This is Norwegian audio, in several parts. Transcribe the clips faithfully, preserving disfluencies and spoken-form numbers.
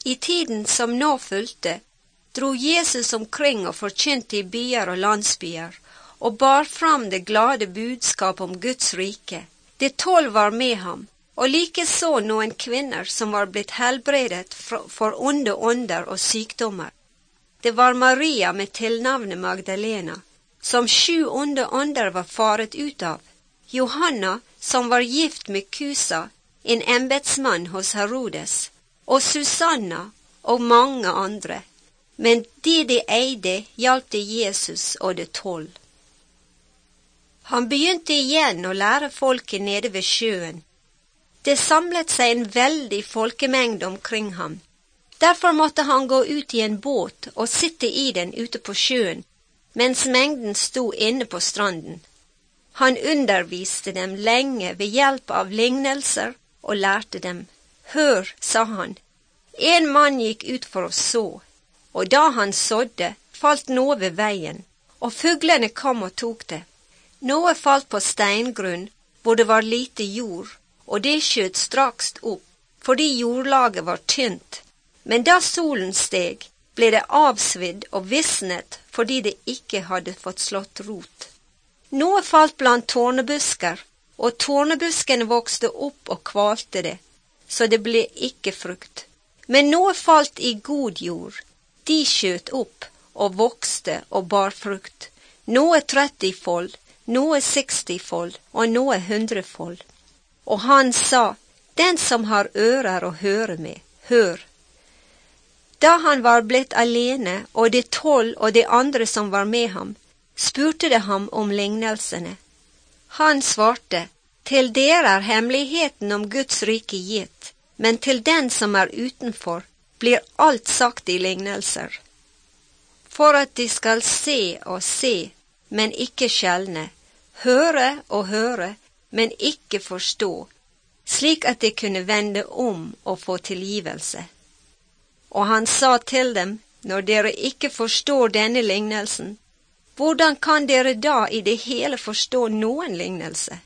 I tiden som nå fulgte, dro Jesus omkring og forkynte i byer og landsbyer, og bar fram det glade budskap om Guds rike. De tolv var med ham, og likeså noen kvinner som var blitt helbredet for onde ånder og sykdommer. Det var Maria med tilnavnet Magdalena, som sju onde ånder var faret ut av, Johanna, som var gift med Kusa, en embetsmann hos Herodes, og Susanna og mange andre. Men de de eide, hjalp de Jesus og de tolv. Han begynte igjen å lære folket nede ved sjøen. Det samlet seg en veldig folkemengde omkring ham. Derfor måtte han gå ut i en båt og sitte i den ute på sjøen, mens mengden sto inne på stranden. Han underviste dem lenge ved hjelp av lignelser og lærte dem. Hør, sa han, en mann gikk ut for å så, og da han sådde, falt noe ved veien, og fuglene kom og tok det. Noe falt på steingrunn, hvor det var lite jord, og det skjøt straks opp, fordi jordlaget var tynt. Men da solen steg, ble det avsvidd og visnet, fordi det ikke hadde fått slått rot. Noe falt blant tårnebusker, og tårnebuskene vokste opp og kvalte det, så det ble ikke frukt. Men noe falt i god jord, de skjøt opp og vokste og bar frukt, noe trettifold, noe sekstifold og noe hundrefold. Og han sa, den som har ører å høre med, hør. Da han var blitt alene, og de tolv og de andre som var med ham, spurte de ham om lignelsene. Han svarte, til dere er hemmeligheten om Guds rike gitt, men til den som er utenfor, blir alt sagt i lignelser. For at de skal se og se, men ikke skjelne, høre og høre, men ikke forstå, slik at de kunne vende om og få tilgivelse. Og han sa til dem, når dere ikke forstår denne lignelsen, hvordan kan dere da i det hele forstå noen lignelse?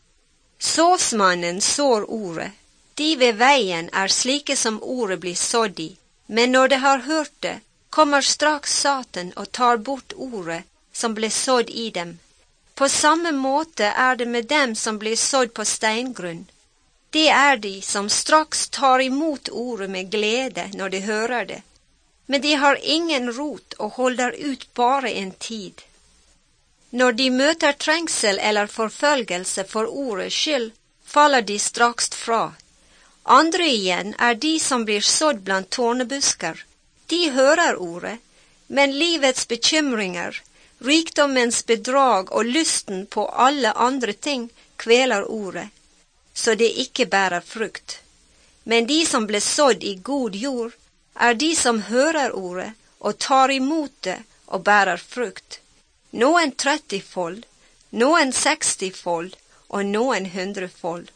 Såsmannen sår ordet. De ved veien er slike som ordet blir sådd i, men når de har hørt det, kommer straks Satan og tar bort ordet som ble sådd i dem. På samme måte er det med dem som blir sådd på steingrunn. Det er de som straks tar imot ordet med glede når de hører det, men de har ingen rot og holder ut bare en tid. Når de møter trengsel eller forfølgelse for ordets skyld, faller de straks fra. Andre igjen er de som blir sådd blant tårnebusker. De hører ordet, men livets bekymringer, rikdommens bedrag og lysten på alle andre ting kveler ordet, så det ikke bærer frukt. Men de som ble sådd i god jord, er de som hører ordet og tar imot det og bærer frukt. Noen trettifold, noen sekstifold og noen hundrefold.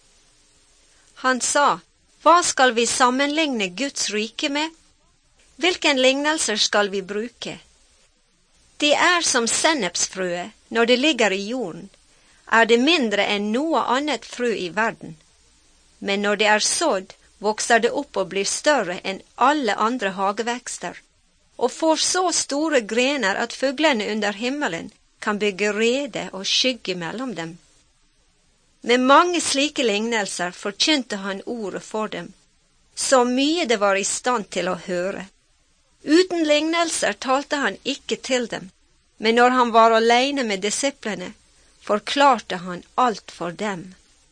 Han sa, hva skal vi sammenligne Guds rike med? Hvilken lignelser skal vi bruke? Det er som sennepsfrøet når det ligger i jorden, er det mindre enn noe annet frø i verden. Men når det er sådd, vokser det opp og blir større enn alle andre hagevekster, og får så store grener at fuglene under himmelen kan bygge rede og skygge mellom dem. Med mange slike lignelser forkynte han ordet for dem, så mye det var i stand til å høre. Uten lignelser talte han ikke til dem, men når han var alene med disiplene, forklarte han alt for dem.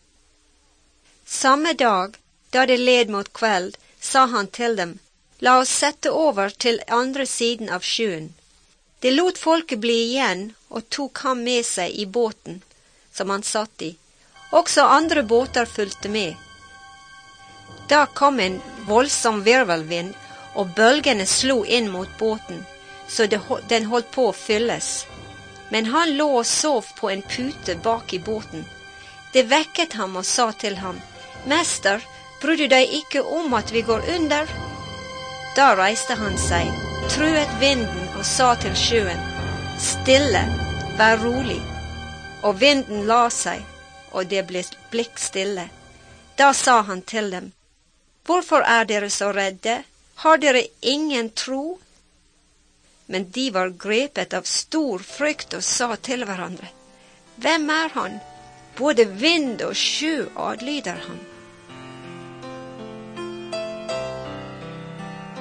Samme dag, da det led mot kveld, sa han til dem, la oss sette over til andre siden av sjøen. De lot folket bli igjen og tok ham med seg i båten som han satt i. Også andre båter fulgte med. Da kom en voldsom virvelvind, og bølgene slo inn mot båten, så det, den holdt på å fylles. Men han lå og sov på en pute bak i båten. Det vekket ham og sa til ham, Mester, bryr du deg ikke om at vi går under? Da reiste han seg, truet vinden og sa til sjøen, Stille, vær rolig. Og vinden la seg, og det ble blikkstille. Da sa han til dem, Hvorfor er dere så redde, Har dere ingen tro? Men de var grepet av stor frykt og sa til hverandre, hvem er han? Både vind og sjø adlyder han,